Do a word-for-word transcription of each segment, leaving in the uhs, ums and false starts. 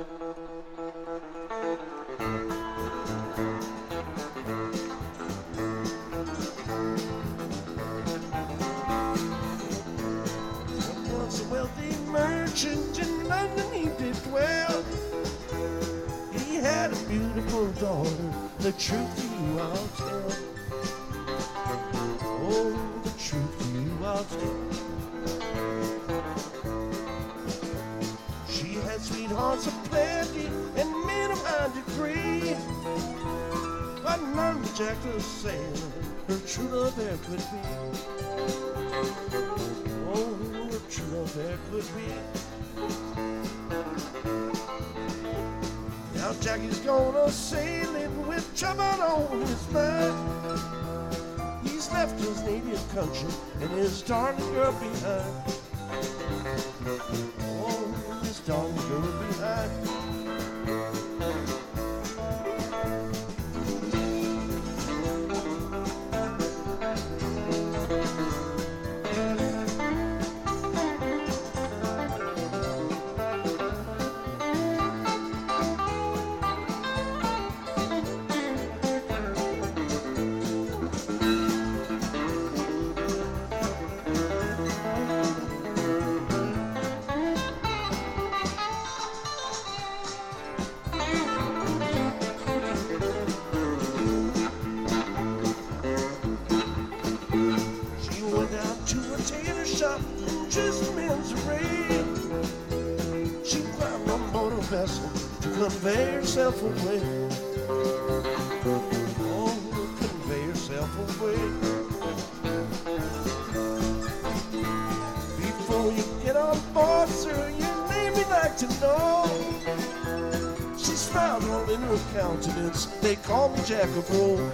Was a wealthy merchant in London, he did dwell. He had a beautiful daughter, the truth to you I'll tell. Oh, the truth to you I'll tell. She had sweethearts of plenty and men of high degree, but none but Jack the Sailor her true love there could be. Oh, her true love there could be. Now Jackie's gonna sailing with trouble on his mind. He's left his native country and his darling girl behind. Oh, his darling girl behind. Shop in just men's array. She climbed on board a vessel to convey herself away. Oh, convey herself away. Before you get on board, sir, your name we'd like to know. She smiled all in her countenance. They call me Jack of Rome.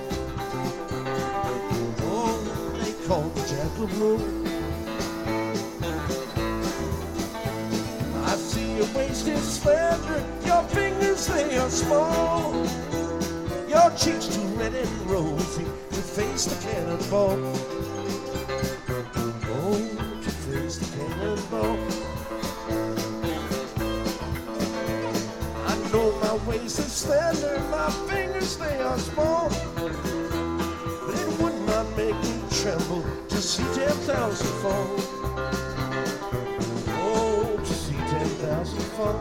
Oh, they call me Jack of Rome. I see your waist is slender, your fingers they are small, your cheeks too red and rosy to face the cannonball. Oh, to face the cannonball. I know my waist is slender, my fingers they are small, but it would not make me tremble to see ten thousand fall. ten thousand fall.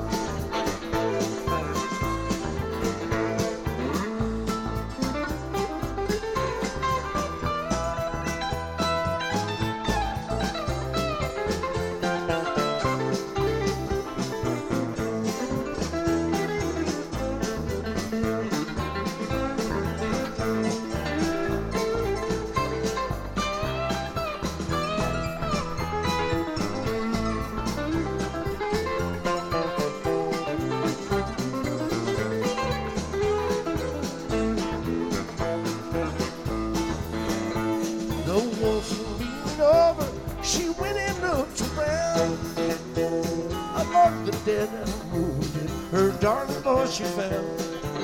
The wolves were leaning over, she went and looked around. Among the dead and wounded, her darling boy she found.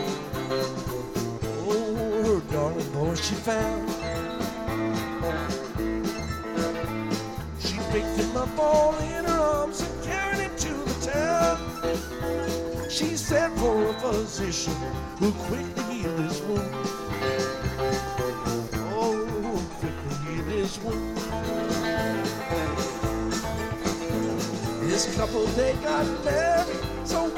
Oh, her darling boy she found. She picked him up all in her arms and carried him to the town. She sent for a physician who quickly healed his wound. This couple, they got married so